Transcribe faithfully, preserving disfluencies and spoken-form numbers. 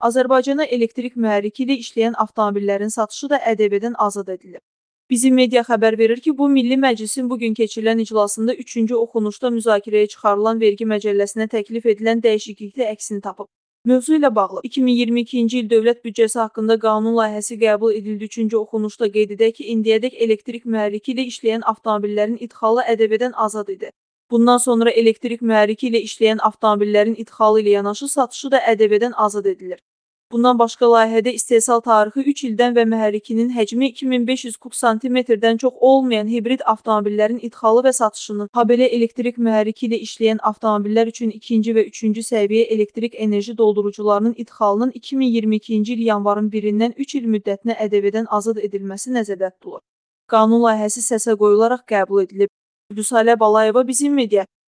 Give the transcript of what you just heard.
Azərbaycana elektrik mühərriki ilə işləyən avtomobillərin satışı da Ə D V-dən azad edilib. Bizim media xəbər verir ki, bu Milli Məclisin bugün keçirilən iclasında üçüncü oxunuşda müzakirəyə çıxarılan vergi məcəlləsinə təklif edilən dəyişiklikdə əksini tapıb. Mövzu ilə bağlı iki min iyirmi ikinci il dövlət büdcəsi haqqında qanun layihəsi qəbul edildi. Üçüncü oxunuşda qeyd edək ki, indiyədək elektrik mühərriki ilə işləyən avtomobillərin idxalı Ə D V-dən azad idi. Bundan sonra elektrik mühərriki ilə işləyən avtomobillərin idxalı ilə yanaşı satışı da Ə D V-dən azad edilir. Bundan başqa layihədə istehsal tarixi üç ildən və mühərrikinin həcmi iki min beş yüz kub santimetrdən çox olmayan hibrid avtomobillərin idxalı və satışının, habelə elektrik mühərriki ilə işləyən avtomobillər üçün ikinci və üçüncü səviyyə elektrik enerji doldurucularının idxalının iki min iyirmi ikinci il yanvarın birindən üç il müddətinə Ə D V-dən azad edilməsi nəzərdə tutulur. Qanun layihəsi səsə qoyularaq qəbul edilib. Vüsalə Balayeva, Bizim Media.